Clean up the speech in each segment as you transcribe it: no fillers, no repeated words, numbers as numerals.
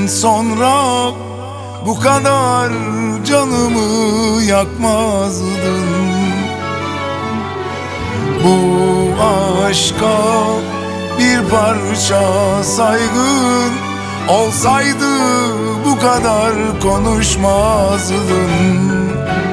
sonra bu kadar canımı yakmazdın. Bu aşka bir parça saygın olsaydı bu kadar konuşmazdın.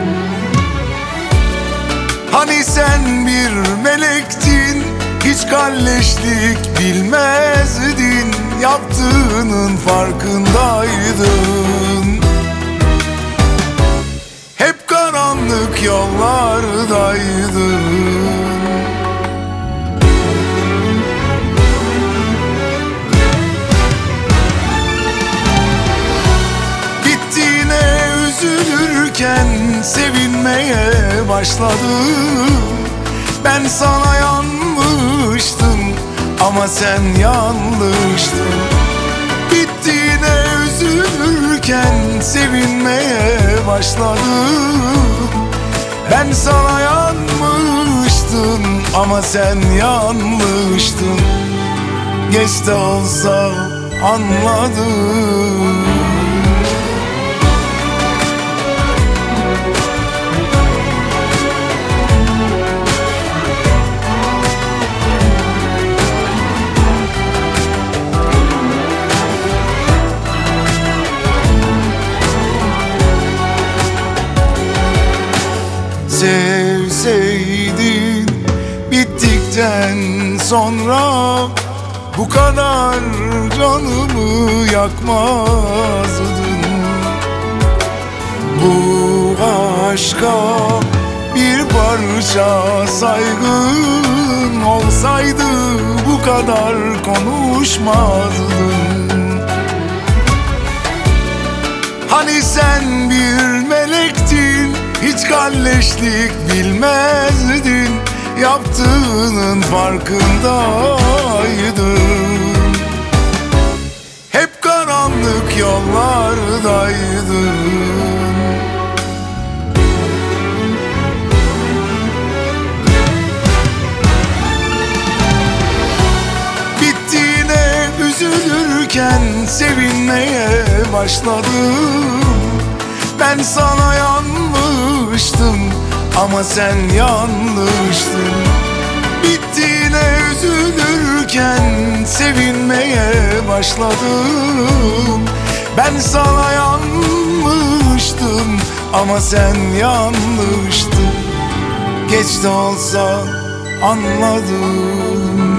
Hani sen bir melektin, hiç kalleşlik bilmezdin, yaptığının farkındaydın. Hep karanlık yollardaydın. Bittiğine üzülürken sevinmeye başladım. Ben sana yanmıştım ama sen yanlıştın. Bittiğine üzülürken sevinmeye başladım. Ben sana yanmıştım ama sen yanlıştın. Geç de olsa anladım. Sevseydin bittikten sonra bu kadar canımı yakmazdın. Bu aşka bir parça saygın olsaydı bu kadar konuşmazdın. Hani sen bir melektin, hiç kalleşlik bilmezdin, yaptığının farkındaydın. Hep karanlık yollardaydın. Bittiğine üzülürken sevinmeye başladım. Ben sana yanmıştım ama sen yanlıştın. Bittiğine üzülürken sevinmeye başladım. Ben sana yanmıştım ama sen yanlıştın. Geç de olsa anladım.